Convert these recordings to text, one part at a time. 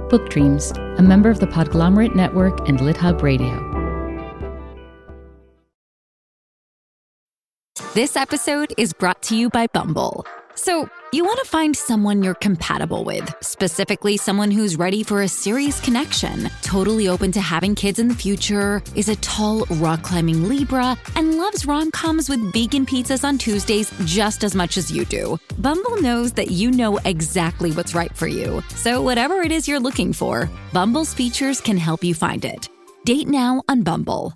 Book Dreams, a member of the Podglomerate Network and LitHub Radio. This episode is brought to you by Bumble. So, you want to find someone you're compatible with, specifically someone who's ready for a serious connection, totally open to having kids in the future, is a tall, rock-climbing Libra, and loves rom-coms with vegan pizzas on Tuesdays just as much as you do. Bumble knows that you know exactly what's right for you. So whatever it is you're looking for, Bumble's features can help you find it. Date now on Bumble.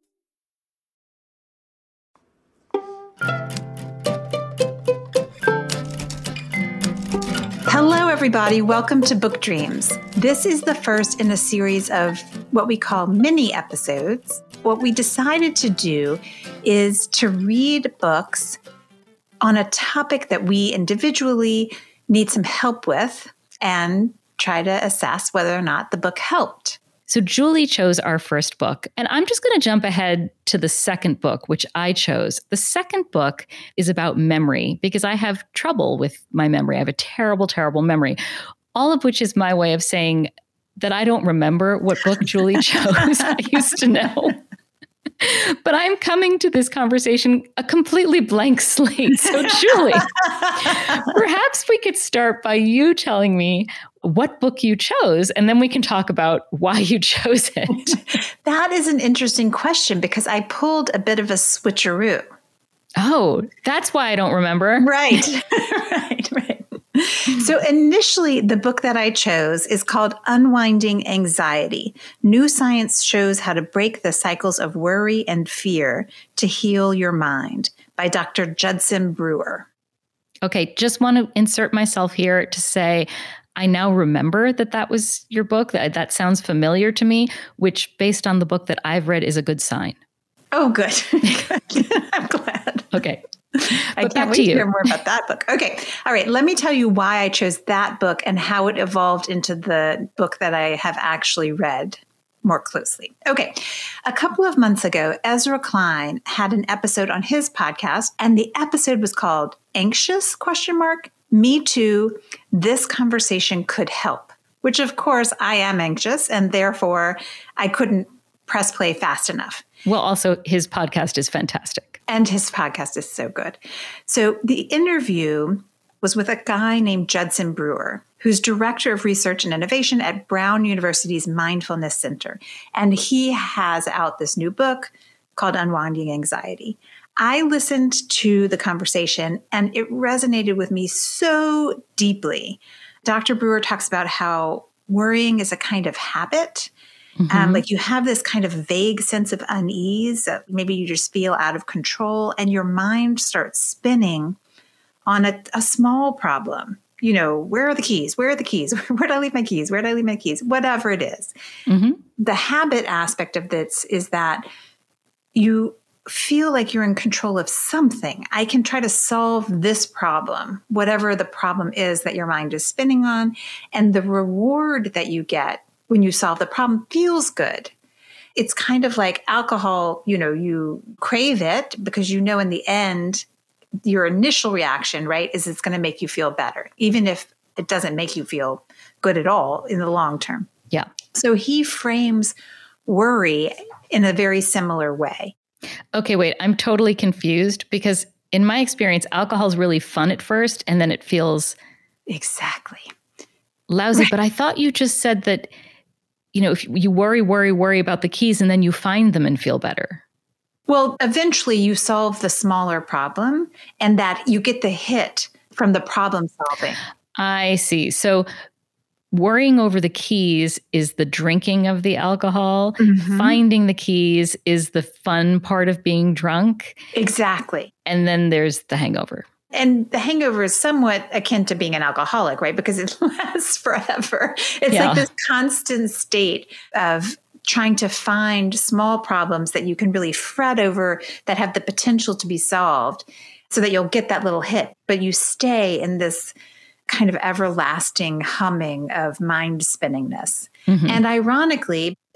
Hello, everybody. Welcome to Book Dreams. This is the first in a series of what we call mini episodes. What we decided to do is to read books on a topic that we individually need some help with and try to assess whether or not the book helped. So Julie chose our first book, and I'm just going to jump ahead to the second book, which I chose. The second book is about memory because I have trouble with my memory. I have a terrible, terrible memory, all of which is my way of saying that I don't remember what book Julie chose. I used to know. But I'm coming to this conversation a completely blank slate. So Julie, perhaps we could start by you telling me what book you chose, and then we can talk about why you chose it. That is an interesting question because I pulled a bit of a switcheroo. Oh, that's why I don't remember. Right, right. So initially, the book that I chose is called Unwinding Anxiety. New science shows how to break the cycles of worry and fear to heal your mind by Dr. Judson Brewer. Okay, just want to insert myself here to say, I now remember that was your book. That sounds familiar to me, which based on the book that I've read is a good sign. Oh, good. I'm glad. Okay. I can't wait to hear more about that book. Okay. All right. Let me tell you why I chose that book and how it evolved into the book that I have actually read more closely. Okay. A couple of months ago, Ezra Klein had an episode on his podcast, and the episode was called Anxious? Me Too. This conversation could help, which of course I am anxious, and therefore I couldn't press play fast enough. Well, also his podcast is fantastic. And his podcast is so good. So the interview was with a guy named Judson Brewer, who's director of research and innovation at Brown University's Mindfulness Center. And he has out this new book called Unwinding Anxiety. I listened to the conversation and it resonated with me so deeply. Dr. Brewer talks about how worrying is a kind of habit. Like you have this kind of vague sense of unease. Maybe you just feel out of control and your mind starts spinning on a small problem. You know, where are the keys? Where are the keys? Where did I leave my keys? Where did I leave my keys? Whatever it is. The habit aspect of this is that you feel like you're in control of something. I can try to solve this problem, whatever the problem is that your mind is spinning on. And the reward that you get when you solve the problem feels good. It's kind of like alcohol, you crave it because in the end, your initial reaction, right, is it's going to make you feel better, even if it doesn't make you feel good at all in the long term. Yeah. So he frames worry in a very similar way. Okay, wait, I'm totally confused because in my experience, alcohol is really fun at first and then it feels exactly lousy. Right. But I thought you just said that, if you worry about the keys and then you find them and feel better. Well, eventually you solve the smaller problem and that you get the hit from the problem solving. I see. So worrying over the keys is the drinking of the alcohol. Finding the keys is the fun part of being drunk. Exactly. And then there's the hangover. And the hangover is somewhat akin to being an alcoholic, right? Because it lasts forever. It's like this constant state of trying to find small problems that you can really fret over that have the potential to be solved so that you'll get that little hit. But you stay in this kind of everlasting humming of mind spinningness. And ironically,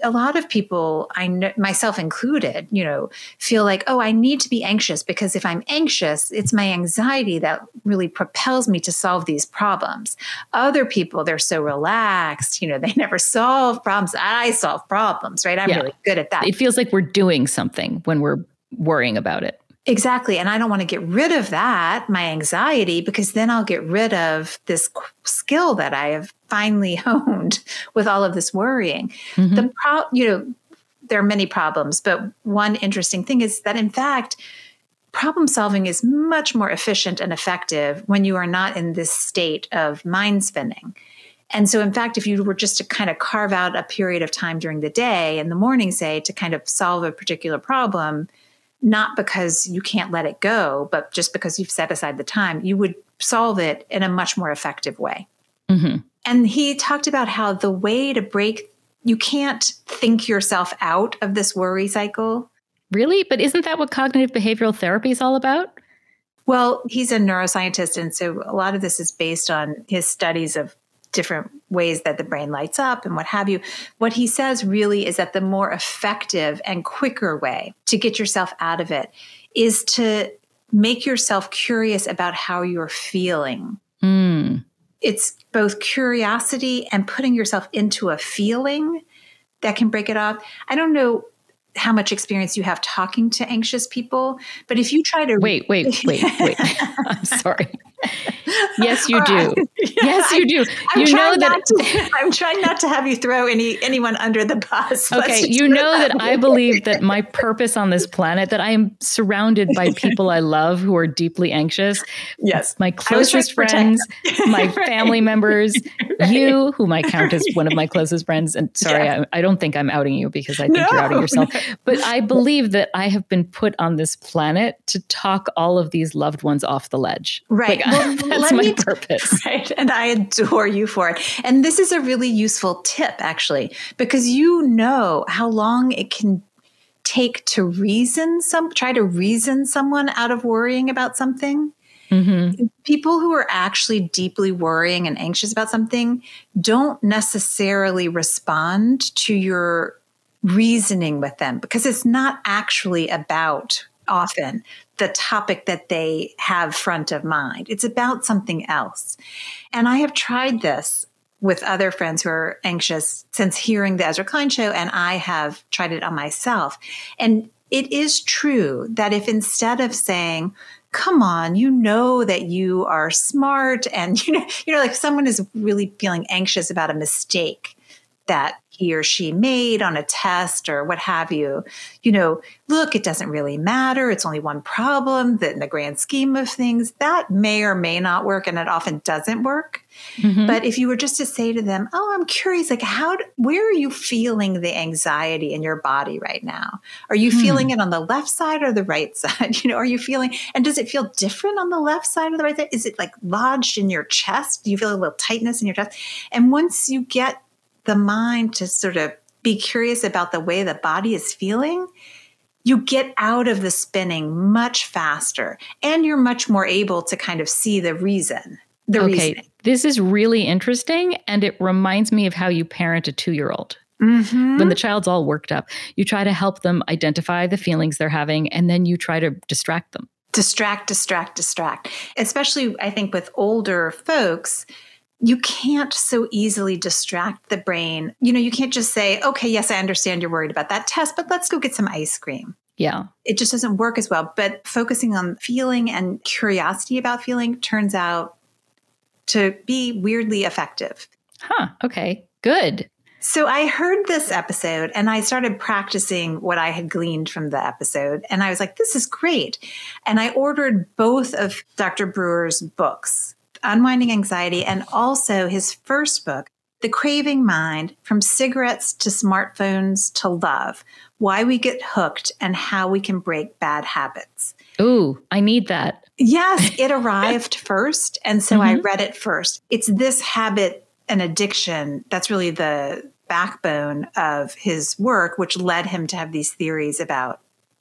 a lot of people, I know, myself included, feel like, oh, I need to be anxious because if I'm anxious, it's my anxiety that really propels me to solve these problems. Other people, they're so relaxed, they never solve problems. I solve problems, right? I'm really good at that. It feels like we're doing something when we're worrying about it. Exactly. And I don't want to get rid of that, my anxiety, because then I'll get rid of this skill that I have finally honed with all of this worrying. There are many problems, but one interesting thing is that in fact, problem solving is much more efficient and effective when you are not in this state of mind spinning. And so in fact, if you were just to kind of carve out a period of time during the day, in the morning, say, to kind of solve a particular problem, not because you can't let it go, but just because you've set aside the time, you would solve it in a much more effective way. Mm-hmm. And he talked about how the way to you can't think yourself out of this worry cycle. Really? But isn't that what cognitive behavioral therapy is all about? Well, he's a neuroscientist, and so a lot of this is based on his studies of different ways that the brain lights up and what have you. What he says really is that the more effective and quicker way to get yourself out of it is to make yourself curious about how you're feeling. It's both curiosity and putting yourself into a feeling that can break it off. I don't know how much experience you have talking to anxious people, but if you try to... Wait. I'm sorry. Yes, you do. Yes, you do. I'm trying not to have you throw anyone under the bus. Okay, you know that I believe that my purpose on this planet, that I am surrounded by people I love who are deeply anxious. Yes. My closest friends, my family members, you, whom I count as one of my closest friends. And sorry, I don't think I'm outing you because I think you're outing yourself. But I believe that I have been put on this planet to talk all of these loved ones off the ledge. Right. That's my purpose. Right. And I adore you for it. And this is a really useful tip, actually, because you know how long it can take to try to reason someone out of worrying about something. Mm-hmm. People who are actually deeply worrying and anxious about something don't necessarily respond to your reasoning with them because it's not actually about often the topic that they have front of mind. It's about something else. And I have tried this with other friends who are anxious since hearing the Ezra Klein show, and I have tried it on myself. And it is true that if instead of saying, come on, you know that you are smart, and like someone is really feeling anxious about a mistake that he or she made on a test or what have you, look, it doesn't really matter. It's only one problem that in the grand scheme of things, that may or may not work. And it often doesn't work. Mm-hmm. But if you were just to say to them, oh, I'm curious, like where are you feeling the anxiety in your body right now? Are you feeling it on the left side or the right side? Are you feeling, and does it feel different on the left side or the right side? Is it like lodged in your chest? Do you feel a little tightness in your chest? And once you get the mind to sort of be curious about the way the body is feeling, you get out of the spinning much faster and you're much more able to kind of see the reason. Reasoning. This is really interesting. And it reminds me of how you parent a 2-year-old. Mm-hmm. When the child's all worked up, you try to help them identify the feelings they're having, and then you try to distract them. Distract. Especially, I think, with older folks, you can't so easily distract the brain. You can't just say, okay, yes, I understand you're worried about that test, but let's go get some ice cream. Yeah. It just doesn't work as well. But focusing on feeling and curiosity about feeling turns out to be weirdly effective. Huh. Okay. Good. So I heard this episode and I started practicing what I had gleaned from the episode. And I was like, this is great. And I ordered both of Dr. Brewer's books, Unwinding Anxiety, and also his first book, The Craving Mind, From Cigarettes to Smartphones to Love, Why We Get Hooked and How We Can Break Bad Habits. Ooh, I need that. Yes, it arrived first. And so I read it first. It's this habit and addiction that's really the backbone of his work, which led him to have these theories about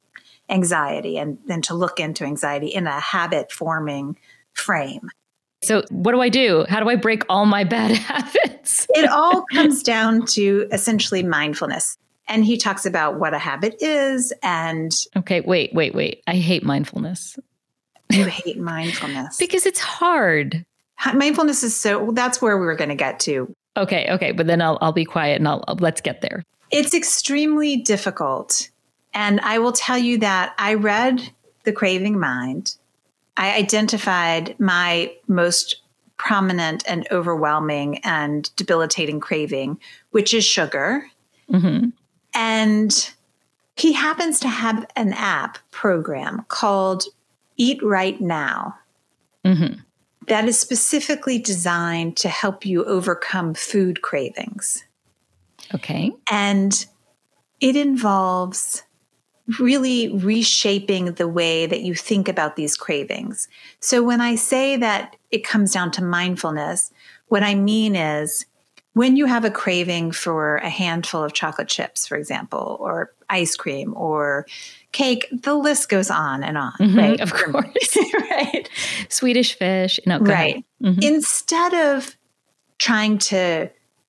anxiety and then to look into anxiety in a habit forming frame. So what do I do? How do I break all my bad habits? It all comes down to essentially mindfulness. And he talks about what a habit is. And okay, wait. I hate mindfulness. You hate mindfulness. Because it's hard. Mindfulness is that's where we were going to get to. Okay. But then I'll be quiet and let's get there. It's extremely difficult. And I will tell you that I read The Craving Mind. I identified my most prominent and overwhelming and debilitating craving, which is sugar. Mm-hmm. And he happens to have an app program called Eat Right Now. Mm-hmm. That is specifically designed to help you overcome food cravings. Okay. And it involves really reshaping the way that you think about these cravings. So when I say that it comes down to mindfulness, what I mean is when you have a craving for a handful of chocolate chips, for example, or ice cream or cake, the list goes on and on, mm-hmm, right? Of course. Right. Swedish fish. No, right. Mm-hmm. Instead of trying to,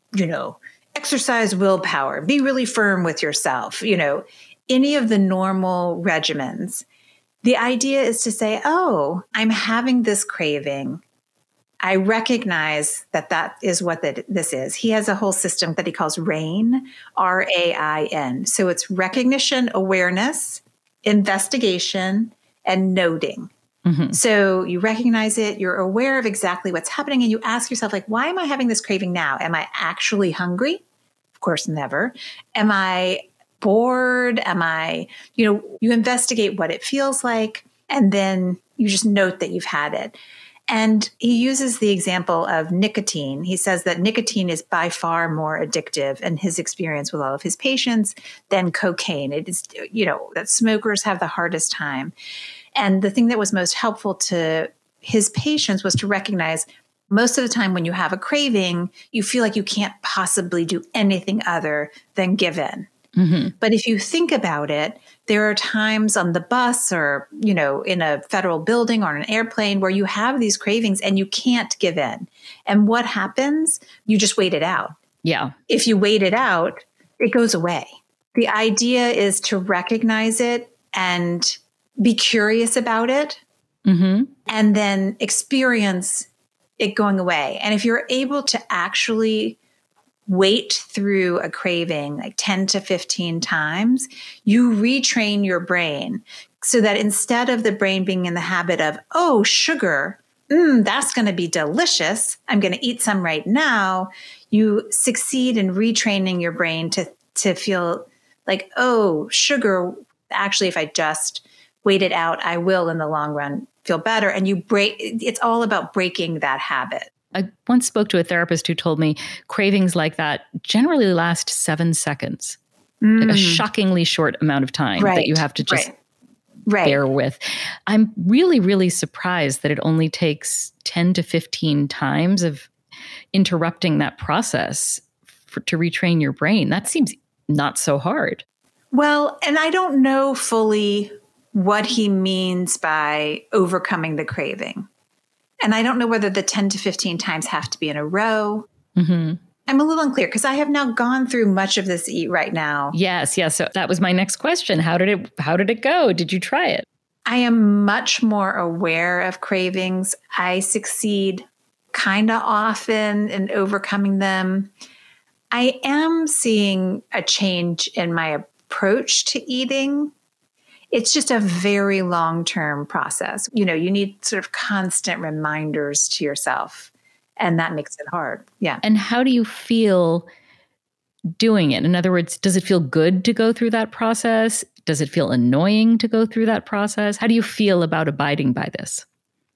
exercise willpower, be really firm with yourself, any of the normal regimens, the idea is to say, oh, I'm having this craving. I recognize that is what this is. He has a whole system that he calls RAIN, RAIN. So it's recognition, awareness, investigation, and noting. Mm-hmm. So you recognize it, you're aware of exactly what's happening, and you ask yourself, why am I having this craving now? Am I actually hungry? Of course, never. Am I bored? Am I, you investigate what it feels like, and then you just note that you've had it. And he uses the example of nicotine. He says that nicotine is by far more addictive in his experience with all of his patients than cocaine. It is, that smokers have the hardest time. And the thing that was most helpful to his patients was to recognize most of the time when you have a craving, you feel like you can't possibly do anything other than give in. Mm-hmm. But if you think about it, there are times on the bus or, in a federal building or on an airplane where you have these cravings and you can't give in. And what happens? You just wait it out. Yeah. If you wait it out, it goes away. The idea is to recognize it and be curious about it, mm-hmm. and then experience it going away. And if you're able to actually wait through a craving like 10 to 15 times, you retrain your brain so that instead of the brain being in the habit of, oh, sugar, that's going to be delicious, I'm going to eat some right now, you succeed in retraining your brain to feel like, oh, sugar, actually, if I just wait it out, I will in the long run feel better. And it's all about breaking that habit. I once spoke to a therapist who told me cravings like that generally last 7 seconds, like a shockingly short amount of time that you have to just bear with. I'm really, really surprised that it only takes 10 to 15 times of interrupting that process to retrain your brain. That seems not so hard. Well, and I don't know fully what he means by overcoming the craving. And I don't know whether the 10 to 15 times have to be in a row. Mm-hmm. I'm a little unclear because I have now gone through much of this Eat Right Now. Yes. So that was my next question. How did it go? Did you try it? I am much more aware of cravings. I succeed kind of often in overcoming them. I am seeing a change in my approach to eating. It's just a very long-term process. You need sort of constant reminders to yourself, and that makes it hard. Yeah. And how do you feel doing it? In other words, does it feel good to go through that process? Does it feel annoying to go through that process? How do you feel about abiding by this?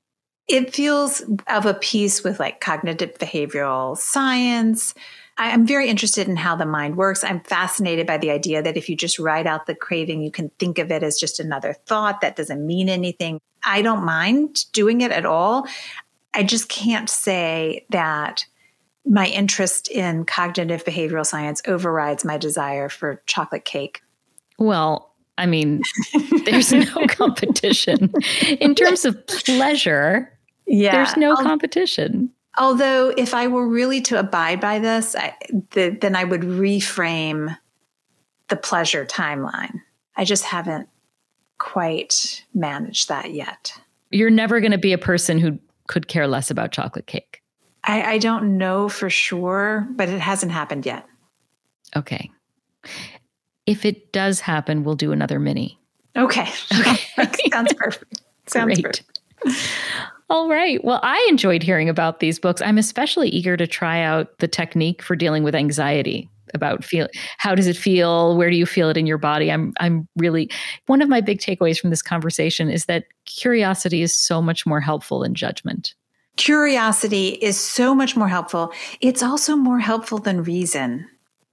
It feels of a piece with cognitive behavioral science. I'm very interested in how the mind works. I'm fascinated by the idea that if you just write out the craving, you can think of it as just another thought that doesn't mean anything. I don't mind doing it at all. I just can't say that my interest in cognitive behavioral science overrides my desire for chocolate cake. Well, I mean, there's no competition. In terms of pleasure, there's no competition. Although if I were really to abide by this, then I would reframe the pleasure timeline. I just haven't quite managed that yet. You're never going to be a person who could care less about chocolate cake. I don't know for sure, but it hasn't happened yet. Okay. If it does happen, we'll do another mini. Okay. Sounds perfect. Sounds perfect. All right. Well, I enjoyed hearing about these books. I'm especially eager to try out the technique for dealing with anxiety, about how does it feel? Where do you feel it in your body? I'm really, one of my big takeaways from this conversation is that curiosity is so much more helpful than judgment. Curiosity is so much more helpful. It's also more helpful than reason.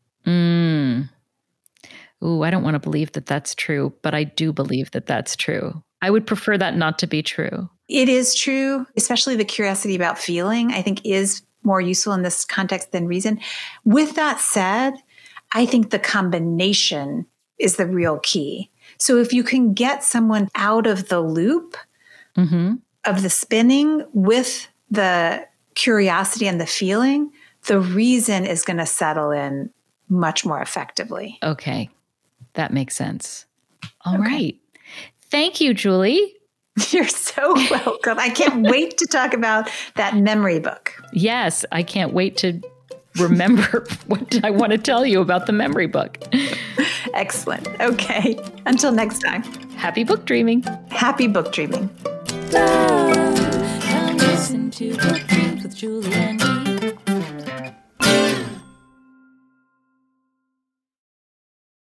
Ooh, I don't want to believe that that's true, but I do believe that that's true. I would prefer that not to be true. It is true, especially the curiosity about feeling, I think is more useful in this context than reason. With that said, I think the combination is the real key. So if you can get someone out of the loop of the spinning with the curiosity and the feeling, the reason is going to settle in much more effectively. Okay. That makes sense. All right. Thank you, Julie. You're so welcome. I can't wait to talk about that memory book. Yes, I can't wait to remember what I want to tell you about the memory book. Excellent. Okay. Until next time. Happy book dreaming. Happy book dreaming. Come listen to Book Dreams with Julie and